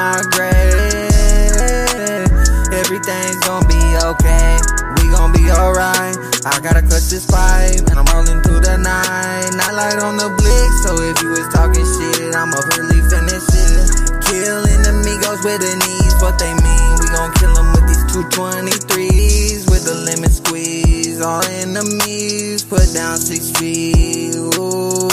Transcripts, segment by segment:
my grave. Everything's gonna be okay, we gon' be alright. I gotta cut this pipe, and I'm rolling through the night. Not light on the blick, so if you was talking shit, I'ma really finish it. Killing amigos with the knees, what they mean. We gon' kill them with these 223s, with the lemon squeeze. All enemies, put down 6 feet. Ooh,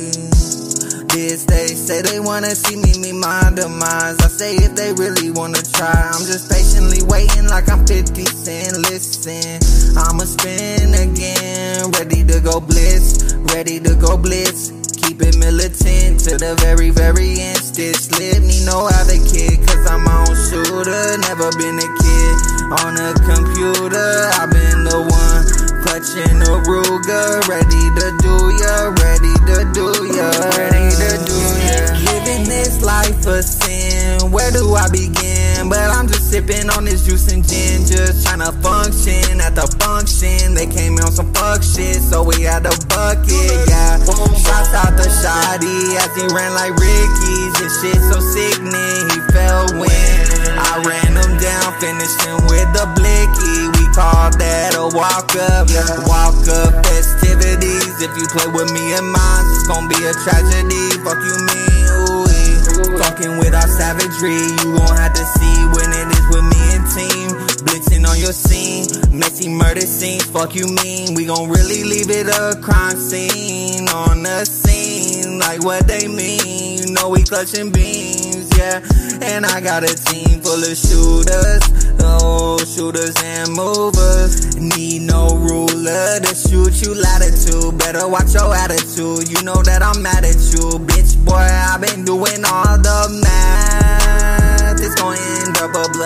they say they wanna see me meet my demise. I say if they really wanna try, I'm just patiently waiting like I'm 50 Cent. Listen, I'ma spin again, ready to go blitz, ready to go blitz. Keep it militant to the very, very end. Still slip me, know how the kid, cause I'm my own shooter. Never been a kid on a computer, I've been the one clutching a Ruger. Ready to do ya, ready to do ya, ready to do ya. Living this life a sin, where do I begin? But I'm just sipping on this juice and gin, just tryna function at the function. They came on some fuck shit, so we had a bucket, yeah. Shots out the shotty as he ran like Ricky's. This shit so sickening, he fell when I ran him down, finished him with the blicky. We called that a walk up, walk up festivities. If you play with me and mine, it's gonna be a tragedy. Fuck you mean, ooh. Fucking with our savagery, you won't have to see when it is with me and team. Blitzing on your scene, messy murder scenes. Fuck you mean, we gon' really leave it a crime scene on the scene, like what they mean. You know we clutching beams, yeah. And I got a team full of shooters, oh, shooters and movers. Need no ruler to shoot you latitude. Better watch your attitude, you know that I'm mad at you. Bitch boy, I've been doing all the math. It's gonna end up a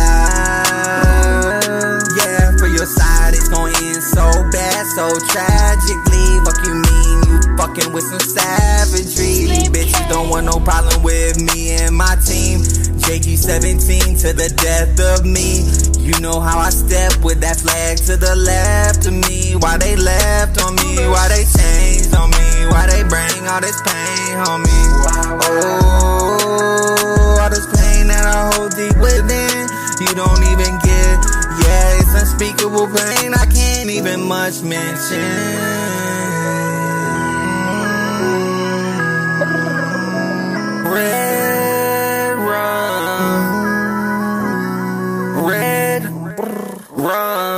bloodbath. Yeah, for your side it's gonna end so bad, so tragically. Fuck you mean, you fucking with some savagery. These bitches don't want no problem with me and my team. JG17 to the death of me. You know how I step with that flag to the left of me. Why they left on me? Why they changed on me? Why they bring all this pain on me? Oh, all this pain that I hold deep within, you don't even get. Yeah, it's unspeakable pain I can't even much mention. Red rum, red rum.